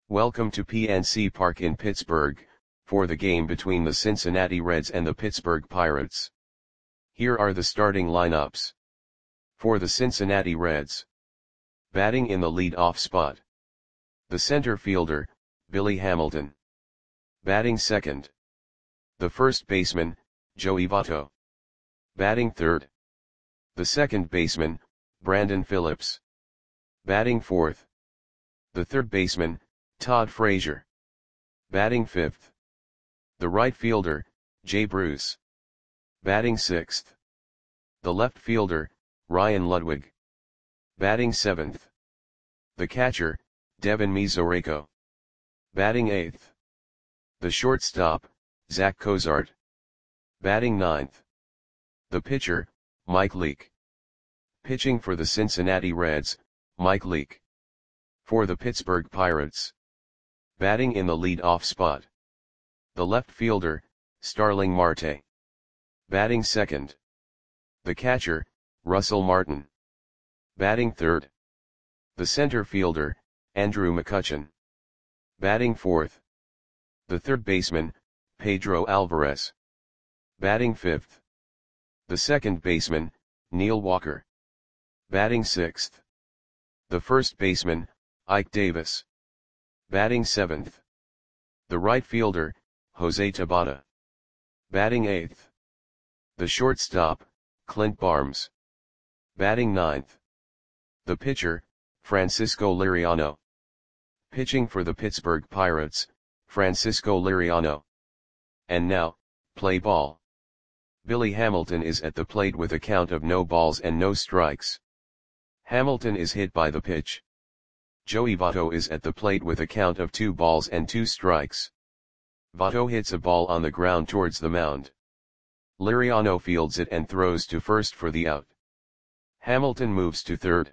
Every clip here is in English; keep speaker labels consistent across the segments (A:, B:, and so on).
A: Welcome to PNC Park in Pittsburgh, for the game between the Cincinnati Reds and the Pittsburgh Pirates. Here are the starting lineups. For the Cincinnati Reds. Batting in the lead-off spot. The center fielder, Billy Hamilton. Batting second. The first baseman, Joey Votto. Batting third. The second baseman, Brandon Phillips. Batting fourth. The third baseman, Todd Frazier. Batting fifth. The right fielder, Jay Bruce. Batting sixth. The left fielder, Ryan Ludwig. Batting seventh. The catcher, Devin Mesoraco. Batting eighth. The shortstop, Zach Cozart. Batting ninth. The pitcher, Mike Leake. Pitching for the Cincinnati Reds, Mike Leake. For the Pittsburgh Pirates. Batting in the lead-off spot. The left fielder, Starling Marte. Batting second. The catcher, Russell Martin. Batting third. The center fielder, Andrew McCutchen. Batting fourth. The third baseman, Pedro Alvarez. Batting fifth. The second baseman, Neil Walker. Batting sixth. The first baseman, Ike Davis. Batting seventh. The right fielder, Jose Tabata. Batting eighth. The shortstop, Clint Barnes. Batting ninth. The pitcher, Francisco Liriano. Pitching for the Pittsburgh Pirates, Francisco Liriano. And now, play ball. Billy Hamilton is at the plate with a count of no balls and no strikes. Hamilton is hit by the pitch. Joey Votto is at the plate with a count of 2 balls and 2 strikes. Votto hits a ball on the ground towards the mound. Liriano fields it and throws to first for the out. Hamilton moves to third.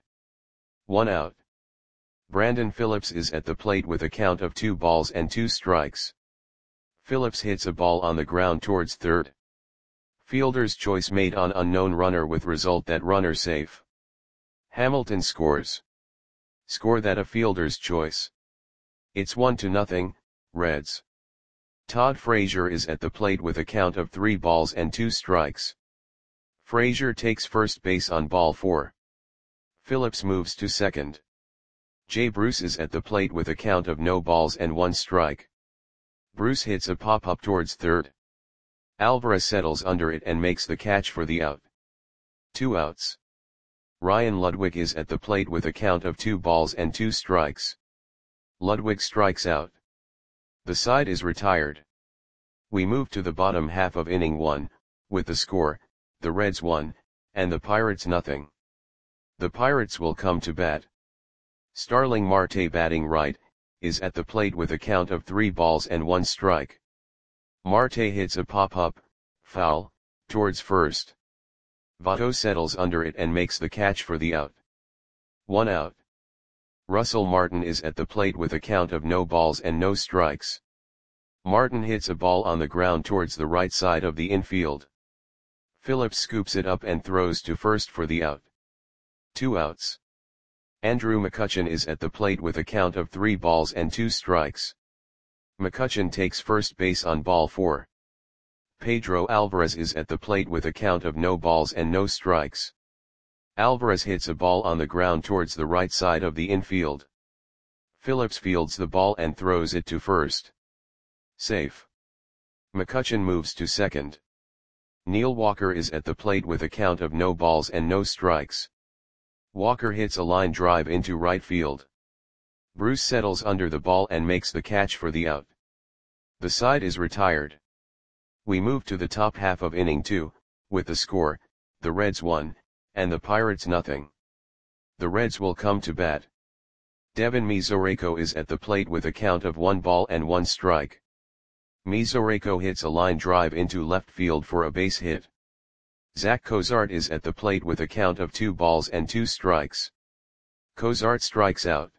A: 1 out. Brandon Phillips is at the plate with a count of 2 balls and 2 strikes. Phillips hits a ball on the ground towards third. Fielder's choice made on unknown runner with result that runner safe. Hamilton scores. Score that a fielder's choice. It's 1-0, Reds. Todd Frazier is at the plate with a count of 3 balls and 2 strikes. Frazier takes first base on ball 4. Phillips moves to second. Jay Bruce is at the plate with a count of no balls and 1 strike. Bruce hits a pop-up towards third. Alvarez settles under it and makes the catch for the out. 2 outs. Ryan Ludwig is at the plate with a count of 2 balls and 2 strikes. Ludwig strikes out. The side is retired. We move to the bottom half of inning 1, with the score, the Reds 1, and the Pirates nothing. The Pirates will come to bat. Starling Marte, batting right, is at the plate with a count of 3 balls and 1 strike. Marte hits a pop-up, foul, towards first. Votto settles under it and makes the catch for the out. 1 out. Russell Martin is at the plate with a count of no balls and no strikes. Martin hits a ball on the ground towards the right side of the infield. Phillips scoops it up and throws to first for the out. 2 outs. Andrew McCutchen is at the plate with a count of 3 balls and 2 strikes. McCutchen takes first base on ball 4. Pedro Alvarez is at the plate with a count of no balls and no strikes. Alvarez hits a ball on the ground towards the right side of the infield. Phillips fields the ball and throws it to first. Safe. McCutchen moves to second. Neil Walker is at the plate with a count of no balls and no strikes. Walker hits a line drive into right field. Bruce settles under the ball and makes the catch for the out. The side is retired. We move to the top half of inning 2, with the score, the Reds 1, and the Pirates nothing. The Reds will come to bat. Devin Mesoraco is at the plate with a count of 1 ball and 1 strike. Mesoraco hits a line drive into left field for a base hit. Zach Cozart is at the plate with a count of 2 balls and 2 strikes. Cozart strikes out.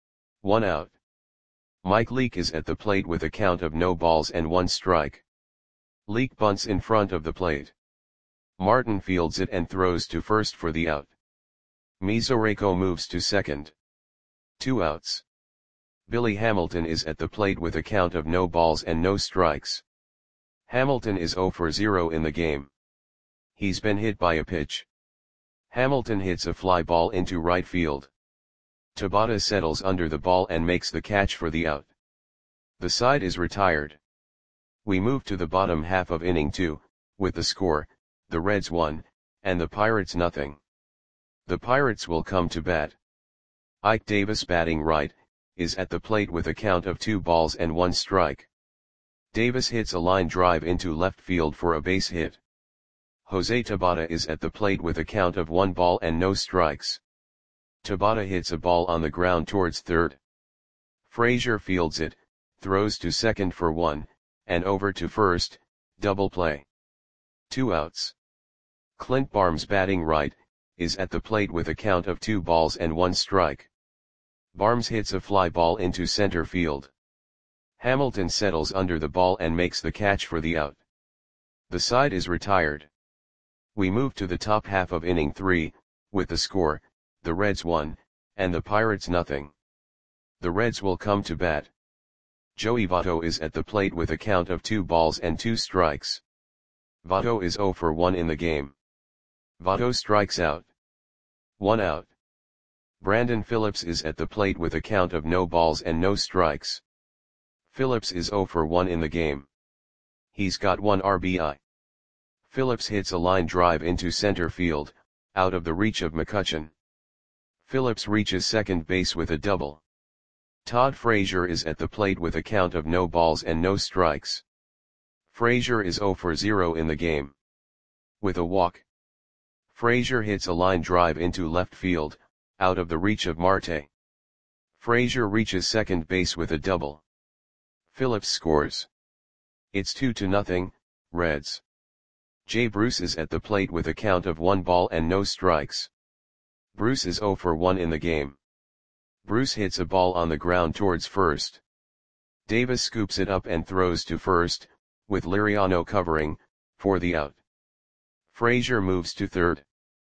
A: 1 out. Mike Leake is at the plate with a count of no balls and 1 strike. Leake bunts in front of the plate. Martin fields it and throws to first for the out. Mesoraco moves to second. 2 outs. Billy Hamilton is at the plate with a count of no balls and no strikes. Hamilton is 0 for 0 in the game. He's been hit by a pitch. Hamilton hits a fly ball into right field. Tabata settles under the ball and makes the catch for the out. The side is retired. We move to the bottom half of inning 2, with the score, the Reds 1, and the Pirates nothing. The Pirates will come to bat. Ike Davis, batting right, is at the plate with a count of 2 balls and 1 strike. Davis hits a line drive into left field for a base hit. Jose Tabata is at the plate with a count of 1 ball and no strikes. Tabata hits a ball on the ground towards third. Frazier fields it, throws to second for 1, and over to first, double play. 2 outs. Clint Barnes, batting right, is at the plate with a count of 2 balls and 1 strike. Barnes hits a fly ball into center field. Hamilton settles under the ball and makes the catch for the out. The side is retired. We move to the top half of inning 3, with the score, the Reds 1, and the Pirates nothing. The Reds will come to bat. Joey Votto is at the plate with a count of 2 balls and 2 strikes. Votto is 0 for 1 in the game. Votto strikes out. 1 out. Brandon Phillips is at the plate with a count of no balls and no strikes. Phillips is 0 for 1 in the game. He's got 1 RBI. Phillips hits a line drive into center field, out of the reach of McCutchen. Phillips reaches second base with a double. Todd Frazier is at the plate with a count of no balls and no strikes. Frazier is 0 for 0 in the game. With a walk. Frazier hits a line drive into left field, out of the reach of Marte. Frazier reaches second base with a double. Phillips scores. It's 2-0, Reds. Jay Bruce is at the plate with a count of 1 ball and no strikes. Bruce is 0 for 1 in the game. Bruce hits a ball on the ground towards first. Davis scoops it up and throws to first, with Liriano covering, for the out. Frazier moves to third.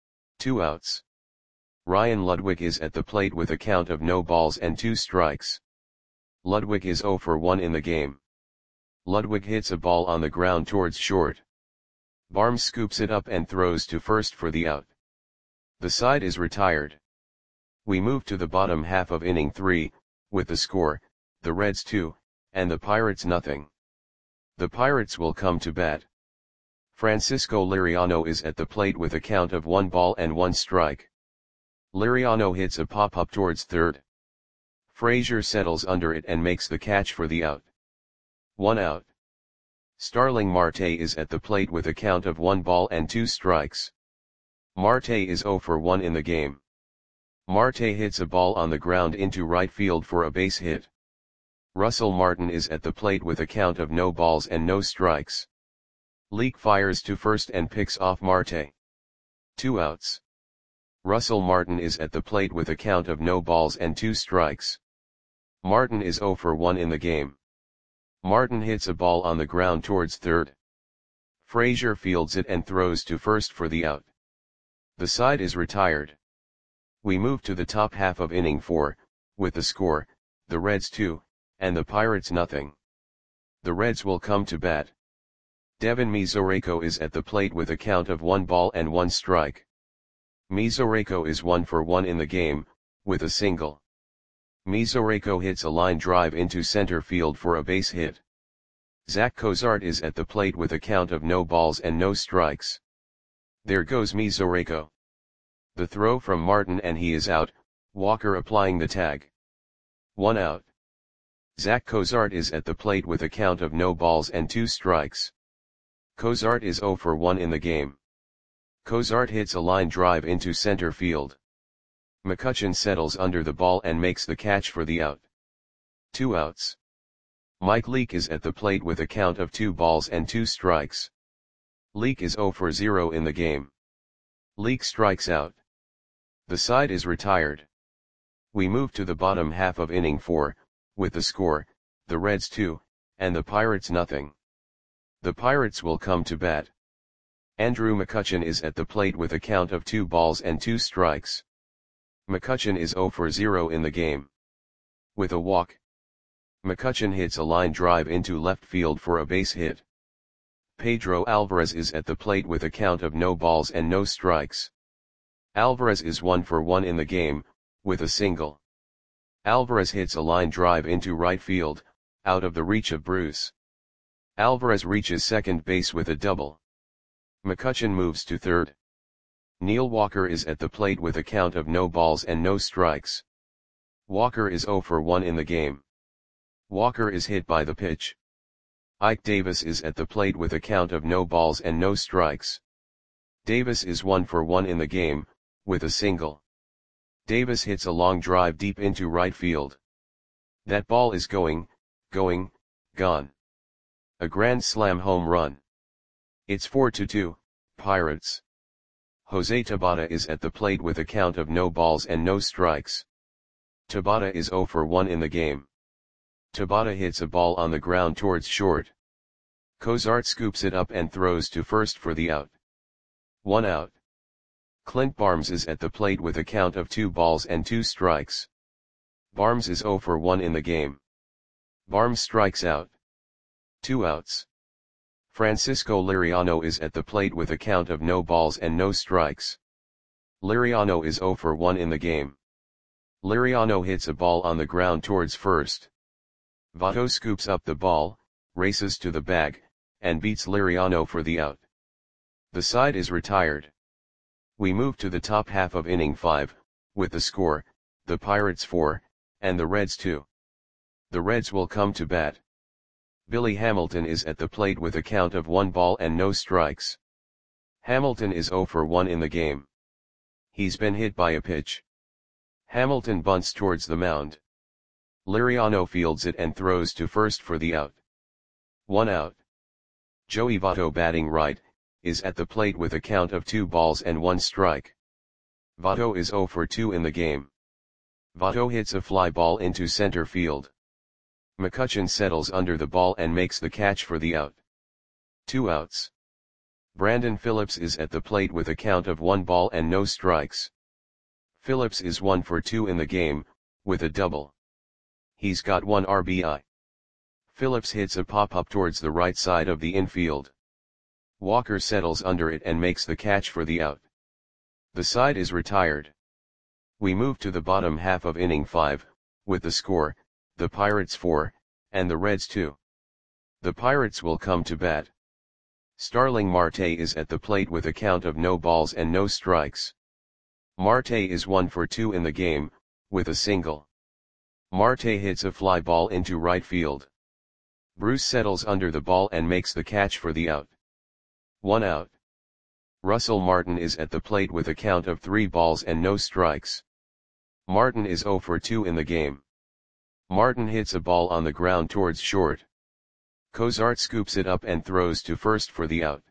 A: 2 outs. Ryan Ludwig is at the plate with a count of no balls and 2 strikes. Ludwig is 0 for 1 in the game. Ludwig hits a ball on the ground towards short. Barnes scoops it up and throws to first for the out. The side is retired. We move to the bottom half of inning 3, with the score, the Reds 2, and the Pirates nothing. The Pirates will come to bat. Francisco Liriano is at the plate with a count of 1 ball and 1 strike. Liriano hits a pop-up towards third. Frazier settles under it and makes the catch for the out. 1 out. Starling Marte is at the plate with a count of 1 ball and 2 strikes. Marte is 0 for 1 in the game. Marte hits a ball on the ground into right field for a base hit. Russell Martin is at the plate with a count of no balls and no strikes. Leake fires to first and picks off Marte. 2 outs. Russell Martin is at the plate with a count of no balls and 2 strikes. Martin is 0 for 1 in the game. Martin hits a ball on the ground towards third. Frazier fields it and throws to first for the out. The side is retired. We move to the top half of inning 4, with the score, the Reds 2, and the Pirates nothing. The Reds will come to bat. Devin Mesoraco is at the plate with a count of 1 ball and 1 strike. Mesoraco is 1 for 1 in the game, with a single. Mesoraco hits a line drive into center field for a base hit. Zach Cozart is at the plate with a count of no balls and no strikes. There goes Mesoraco. The throw from Martin and he is out, Walker applying the tag. 1 out. Zach Cozart is at the plate with a count of no balls and 2 strikes. Cozart is 0 for 1 in the game. Cozart hits a line drive into center field. McCutchen settles under the ball and makes the catch for the out. 2 outs. Mike Leake is at the plate with a count of 2 balls and 2 strikes. Leake is 0 for 0 in the game. Leake strikes out. The side is retired. We move to the bottom half of inning 4, with the score, the Reds 2, and the Pirates nothing. The Pirates will come to bat. Andrew McCutchen is at the plate with a count of 2 balls and 2 strikes. McCutchen is 0 for 0 in the game. With a walk, McCutchen hits a line drive into left field for a base hit. Pedro Alvarez is at the plate with a count of no balls and no strikes. Alvarez is 1 for 1 in the game, with a single. Alvarez hits a line drive into right field, out of the reach of Bruce. Alvarez reaches second base with a double. McCutchen moves to third. Neil Walker is at the plate with a count of no balls and no strikes. Walker is 0 for 1 in the game. Walker is hit by the pitch. Ike Davis is at the plate with a count of no balls and no strikes. Davis is 1 for 1 in the game, with a single. Davis hits a long drive deep into right field. That ball is gone. A grand slam home run. It's 4-2, Pirates. Jose Tabata is at the plate with a count of no balls and no strikes. Tabata is 0 for 1 in the game. Tabata hits a ball on the ground towards short. Cozart scoops it up and throws to first for the out. 1 out. Clint Barnes is at the plate with a count of 2 balls and 2 strikes. Barnes is 0 for 1 in the game. Barnes strikes out. 2 outs. Francisco Liriano is at the plate with a count of no balls and no strikes. Liriano is 0 for 1 in the game. Liriano hits a ball on the ground towards first. Votto scoops up the ball, races to the bag, and beats Liriano for the out. The side is retired. We move to the top half of inning 5, with the score, the Pirates 4, and the Reds 2. The Reds will come to bat. Billy Hamilton is at the plate with a count of 1 ball and no strikes. Hamilton is 0 for 1 in the game. He's been hit by a pitch. Hamilton bunts towards the mound. Liriano fields it and throws to first for the out. 1 out. Joey Votto, batting right, is at the plate with a count of 2 balls and 1 strike. Votto is 0 for 2 in the game. Votto hits a fly ball into center field. McCutchen settles under the ball and makes the catch for the out. 2 outs. Brandon Phillips is at the plate with a count of 1 ball and no strikes. Phillips is 1 for 2 in the game, with a double. He's got 1 RBI. Phillips hits a pop-up towards the right side of the infield. Walker settles under it and makes the catch for the out. The side is retired. We move to the bottom half of inning 5, with the score, the Pirates 4, and the Reds 2. The Pirates will come to bat. Starling Marte is at the plate with a count of no balls and no strikes. Marte is 1 for 2 in the game, with a single. Marte hits a fly ball into right field. Bruce settles under the ball and makes the catch for the out. 1 out. Russell Martin is at the plate with a count of 3 balls and no strikes. Martin is 0 for 2 in the game. Martin hits a ball on the ground towards short. Cozart scoops it up and throws to first for the out.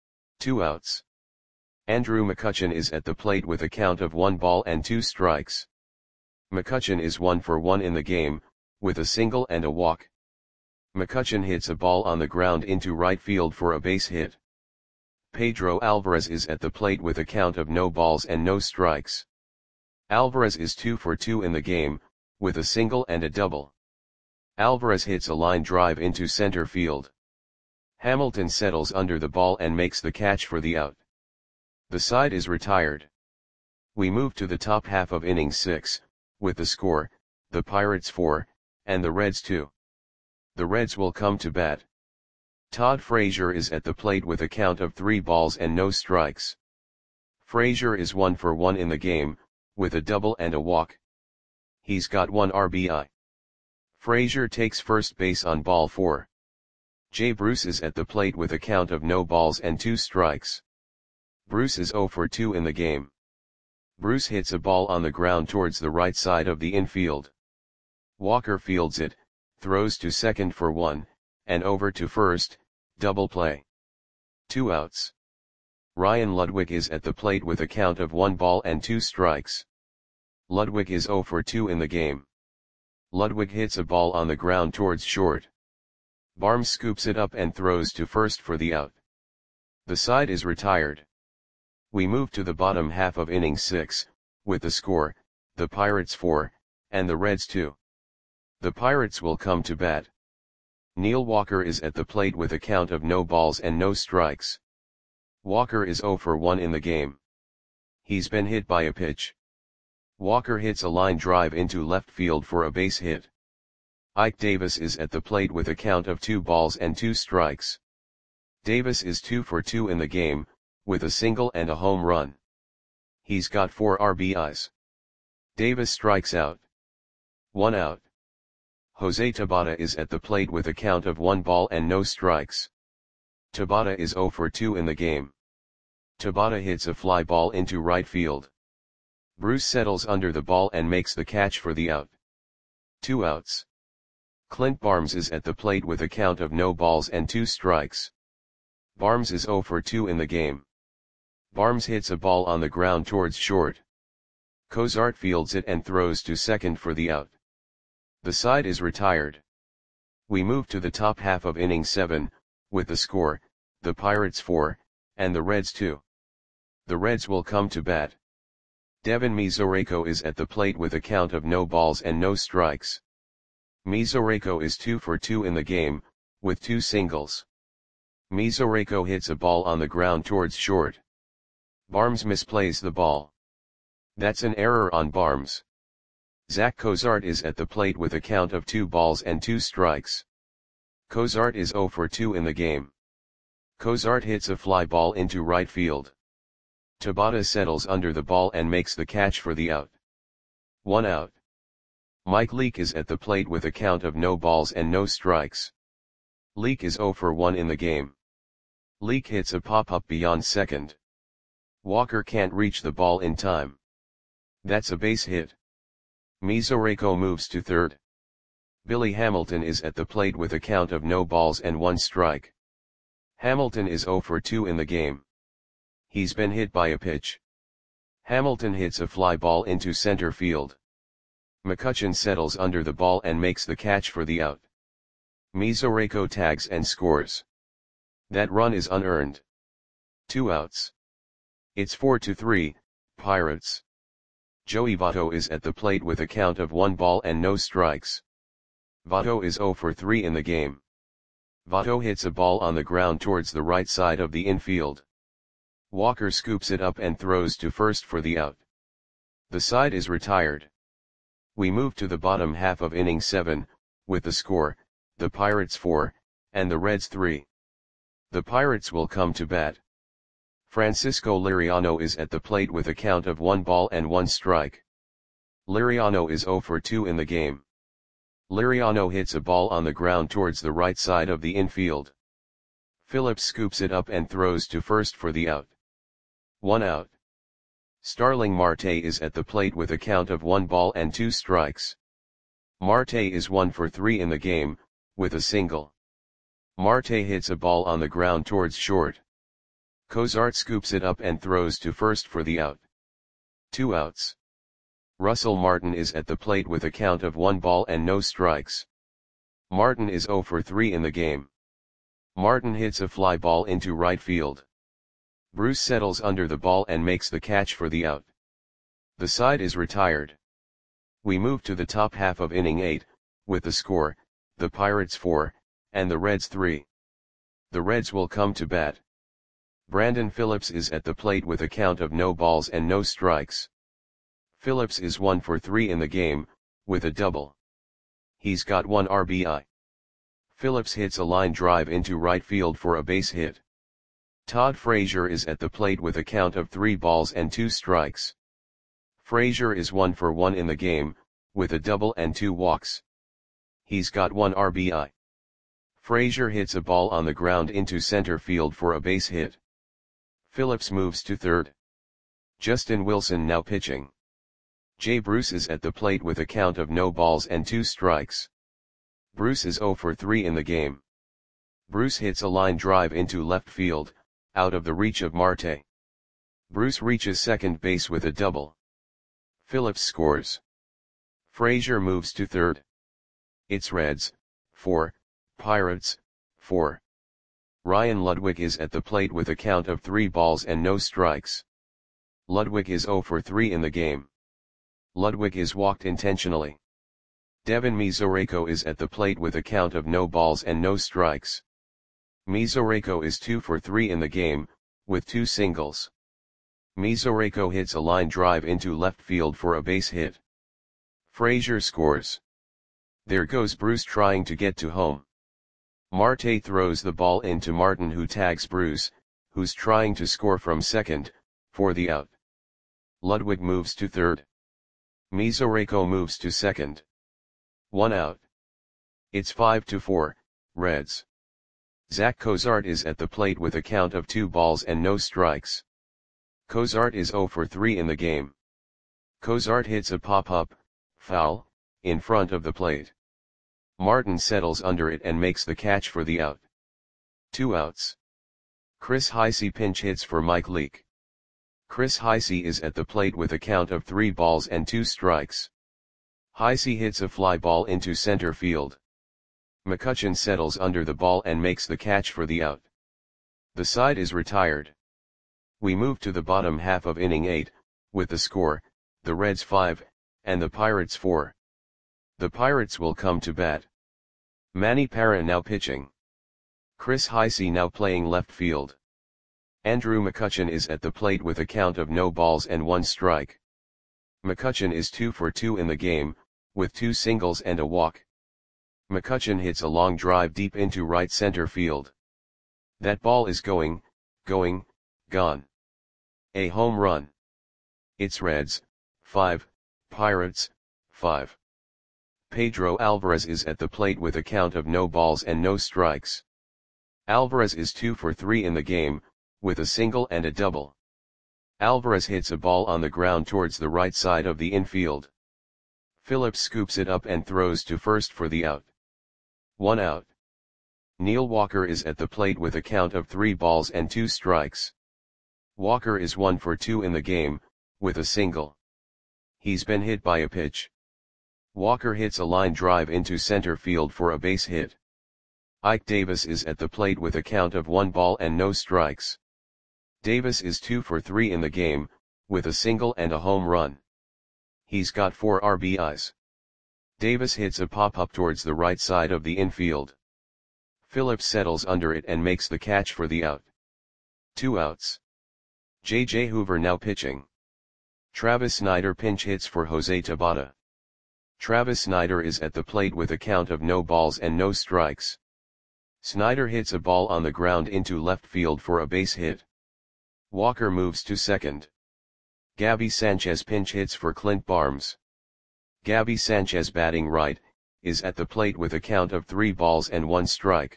A: 2 outs. Andrew McCutchen is at the plate with a count of 1 ball and 2 strikes. McCutchen is 1 for 1 in the game, with a single and a walk. McCutchen hits a ball on the ground into right field for a base hit. Pedro Alvarez is at the plate with a count of no balls and no strikes. Alvarez is 2 for 2 in the game, with a single and a double. Alvarez hits a line drive into center field. Hamilton settles under the ball and makes the catch for the out. The side is retired. We move to the top half of inning 6, with the score, the Pirates 4, and the Reds 2. The Reds will come to bat. Todd Frazier is at the plate with a count of 3 balls and no strikes. Frazier is 1 for 1 in the game, with a double and a walk. He's got 1 RBI. Frazier takes first base on ball 4. Jay Bruce is at the plate with a count of no balls and 2 strikes. Bruce is 0 for 2 in the game. Bruce hits a ball on the ground towards the right side of the infield. Walker fields it, throws to second for 1, and over to first, double play. 2 outs. Ryan Ludwig is at the plate with a count of 1 ball and 2 strikes. Ludwig is 0 for 2 in the game. Ludwig hits a ball on the ground towards short. Barnes scoops it up and throws to first for the out. The side is retired. We move to the bottom half of inning 6, with the score, the Pirates 4, and the Reds 2. The Pirates will come to bat. Neil Walker is at the plate with a count of no balls and no strikes. Walker is 0 for 1 in the game. He's been hit by a pitch. Walker hits a line drive into left field for a base hit. Ike Davis is at the plate with a count of 2 balls and 2 strikes. Davis is 2 for 2 in the game, with a single and a home run. He's got 4 RBIs. Davis strikes out. 1 out. Jose Tabata is at the plate with a count of 1 ball and no strikes. Tabata is 0 for 2 in the game. Tabata hits a fly ball into right field. Bruce settles under the ball and makes the catch for the out. 2 outs. Clint Barnes is at the plate with a count of no balls and 2 strikes. Barnes is 0 for 2 in the game. Barnes hits a ball on the ground towards short. Cozart fields it and throws to second for the out. The side is retired. We move to the top half of inning 7, with the score, the Pirates 4, and the Reds 2. The Reds will come to bat. Devin Mesoraco is at the plate with a count of no balls and no strikes. Mesoraco is 2 for 2 in the game, with 2 singles. Mesoraco hits a ball on the ground towards short. Barnes misplays the ball. That's an error on Barnes. Zach Cozart is at the plate with a count of 2 balls and 2 strikes. Cozart is 0 for 2 in the game. Cozart hits a fly ball into right field. Tabata settles under the ball and makes the catch for the out. 1 out. Mike Leake is at the plate with a count of no balls and no strikes. Leake is 0 for 1 in the game. Leake hits a pop-up beyond second. Walker can't reach the ball in time. That's a base hit. Mesoraco moves to third. Billy Hamilton is at the plate with a count of no balls and 1 strike. Hamilton is 0 for 2 in the game. He's been hit by a pitch. Hamilton hits a fly ball into center field. McCutchen settles under the ball and makes the catch for the out. Mesoraco tags and scores. That run is unearned. 2 outs. It's 4-3, Pirates. Joey Votto is at the plate with a count of 1 ball and no strikes. Votto is 0 for 3 in the game. Votto hits a ball on the ground towards the right side of the infield. Walker scoops it up and throws to first for the out. The side is retired. We move to the bottom half of inning 7, with the score, the Pirates 4, and the Reds 3. The Pirates will come to bat. Francisco Liriano is at the plate with a count of 1 ball and 1 strike. Liriano is 0 for 2 in the game. Liriano hits a ball on the ground towards the right side of the infield. Phillips scoops it up and throws to first for the out. 1 out. Starling Marte is at the plate with a count of 1 ball and 2 strikes. Marte is 1 for 3 in the game, with a single. Marte hits a ball on the ground towards short. Cozart scoops it up and throws to first for the out. 2 outs. Russell Martin is at the plate with a count of 1 ball and no strikes. Martin is 0 for 3 in the game. Martin hits a fly ball into right field. Bruce settles under the ball and makes the catch for the out. The side is retired. We move to the top half of inning 8, with the score, the Pirates 4, and the Reds 3. The Reds will come to bat. Brandon Phillips is at the plate with a count of no balls and no strikes. Phillips is 1 for 3 in the game, with a double. He's got 1 RBI. Phillips hits a line drive into right field for a base hit. Todd Frazier is at the plate with a count of 3 balls and 2 strikes. Frazier is 1 for 1 in the game, with a double and 2 walks. He's got 1 RBI. Frazier hits a ball on the ground into center field for a base hit. Phillips moves to third. Justin Wilson now pitching. Jay Bruce is at the plate with a count of no balls and 2 strikes. Bruce is 0 for 3 in the game. Bruce hits a line drive into left field, out of the reach of Marte. Bruce reaches second base with a double. Phillips scores. Frazier moves to third. It's Reds, 4, Pirates, 4. Ryan Ludwig is at the plate with a count of 3 balls and no strikes. Ludwig is 0 for 3 in the game. Ludwig is walked intentionally. Devin Mesoraco is at the plate with a count of no balls and no strikes. Mesoraco is 2 for 3 in the game, with 2 singles. Mesoraco hits a line drive into left field for a base hit. Frazier scores. There goes Bruce trying to get to home. Marte throws the ball into Martin, who tags Bruce, who's trying to score from second, for the out. Ludwig moves to third. Mesoraco moves to second. 1 out. It's 5-4, Reds. Zach Cozart is at the plate with a count of 2 balls and no strikes. Cozart is 0 for 3 in the game. Cozart hits a pop-up, foul, in front of the plate. Martin settles under it and makes the catch for the out. 2 outs. Chris Heisey pinch hits for Mike Leake. Chris Heisey is at the plate with a count of 3 balls and 2 strikes. Heisey hits a fly ball into center field. McCutchen settles under the ball and makes the catch for the out. The side is retired. We move to the bottom half of inning 8, with the score, the Reds 5, and the Pirates 4. The Pirates will come to bat. Manny Parra now pitching. Chris Heisey now playing left field. Andrew McCutchen is at the plate with a count of no balls and 1 strike. McCutchen is 2 for 2 in the game, with 2 singles and a walk. McCutchen hits a long drive deep into right center field. That ball is going, gone. A home run. It's Reds, 5, Pirates, 5. Pedro Alvarez is at the plate with a count of no balls and no strikes. Alvarez is 2 for 3 in the game, with a single and a double. Alvarez hits a ball on the ground towards the right side of the infield. Phillips scoops it up and throws to first for the out. 1 out. Neil Walker is at the plate with a count of 3 balls and 2 strikes. Walker is 1 for 2 in the game, with a single. He's been hit by a pitch. Walker hits a line drive into center field for a base hit. Ike Davis is at the plate with a count of 1 ball and no strikes. Davis is 2 for 3 in the game, with a single and a home run. He's got 4 RBIs. Davis hits a pop-up towards the right side of the infield. Phillips settles under it and makes the catch for the out. 2 outs. J.J. Hoover now pitching. Travis Snyder pinch hits for Jose Tabata. Travis Snyder is at the plate with a count of no balls and no strikes. Snyder hits a ball on the ground into left field for a base hit. Walker moves to second. Gabby Sanchez pinch hits for Clint Barnes. Gabby Sanchez, batting right, is at the plate with a count of 3 balls and 1 strike.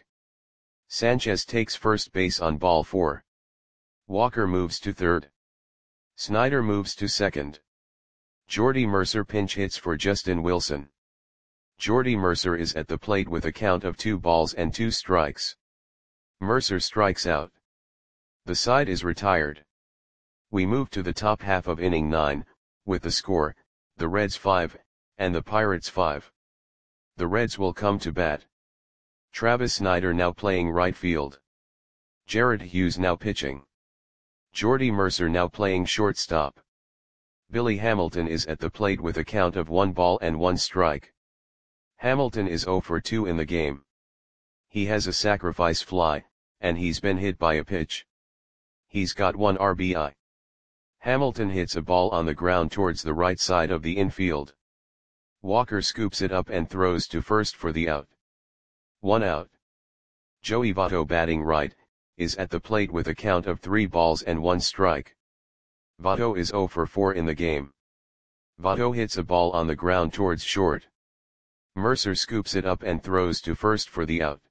A: Sanchez takes first base on ball 4. Walker moves to third. Snyder moves to second. Jordy Mercer pinch hits for Justin Wilson. Jordy Mercer is at the plate with a count of 2 balls and 2 strikes. Mercer strikes out. The side is retired. We move to the top half of inning 9, with the score, the Reds 5, and the Pirates 5. The Reds will come to bat. Travis Snyder now playing right field. Jared Hughes now pitching. Jordy Mercer now playing shortstop. Billy Hamilton is at the plate with a count of 1 ball and 1 strike. Hamilton is 0 for 2 in the game. He has a sacrifice fly, and he's been hit by a pitch. He's got 1 RBI. Hamilton hits a ball on the ground towards the right side of the infield. Walker scoops it up and throws to first for the out. 1 out. Joey Votto, batting right, is at the plate with a count of 3 balls and 1 strike. Votto is 0 for 4 in the game. Votto hits a ball on the ground towards short. Mercer scoops it up and throws to first for the out.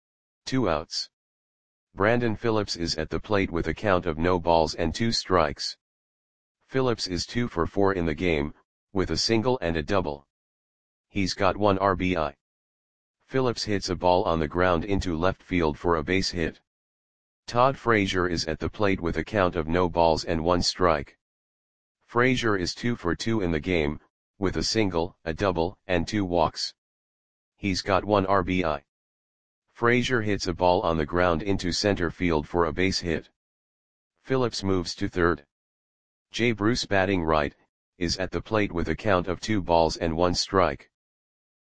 A: 2 outs. Brandon Phillips is at the plate with a count of no balls and 2 strikes. Phillips is 2 for 4 in the game, with a single and a double. He's got 1 RBI. Phillips hits a ball on the ground into left field for a base hit. Todd Frazier is at the plate with a count of no balls and 1 strike. Frazier is 2 for 2 in the game, with a single, a double, and 2 walks. He's got 1 RBI. Frazier hits a ball on the ground into center field for a base hit. Phillips moves to third. Jay Bruce, batting right, is at the plate with a count of 2 balls and 1 strike.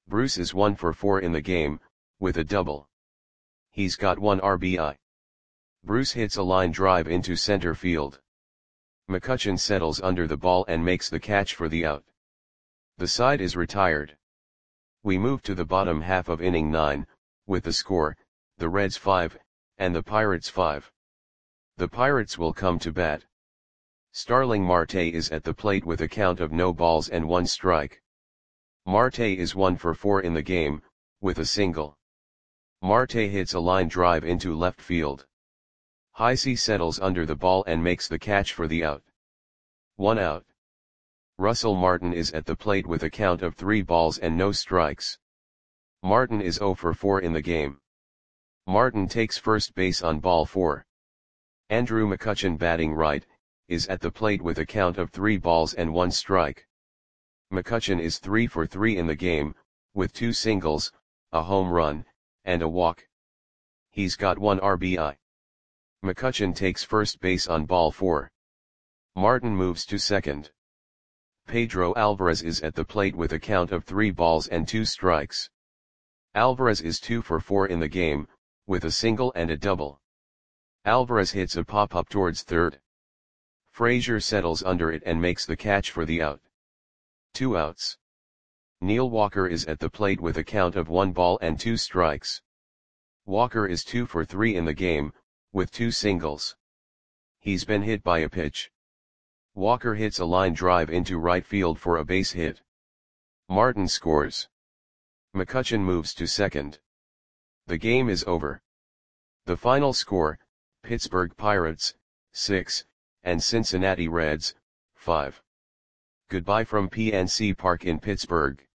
A: Bruce is 1 for 4 in the game, with a double. He's got 1 RBI. Bruce hits a line drive into center field. McCutchen settles under the ball and makes the catch for the out. The side is retired. We move to the bottom half of inning 9, with the score, the Reds 5, and the Pirates 5. The Pirates will come to bat. Starling Marte is at the plate with a count of no balls and 1 strike. Marte is 1 for 4 in the game, with a single. Marte hits a line drive into left field. Heisey settles under the ball and makes the catch for the out. 1 out. Russell Martin is at the plate with a count of 3 balls and no strikes. Martin is 0 for 4 in the game. Martin takes first base on ball 4. Andrew McCutchen, batting right, is at the plate with a count of 3 balls and 1 strike. McCutchen is 3 for 3 in the game, with 2 singles, a home run, and a walk. He's got 1 RBI. McCutchen takes first base on ball 4. Martin moves to second. Pedro Alvarez is at the plate with a count of 3 balls and 2 strikes. Alvarez is 2 for 4 in the game, with a single and a double. Alvarez hits a pop-up towards third. Frazier settles under it and makes the catch for the out. 2 outs. Neil Walker is at the plate with a count of 1 ball and 2 strikes. Walker is 2 for 3 in the game, with 2 singles. He's been hit by a pitch. Walker hits a line drive into right field for a base hit. Martin scores. McCutchen moves to second. The game is over. The final score, Pittsburgh Pirates, 6, and Cincinnati Reds, 5. Goodbye from PNC Park in Pittsburgh.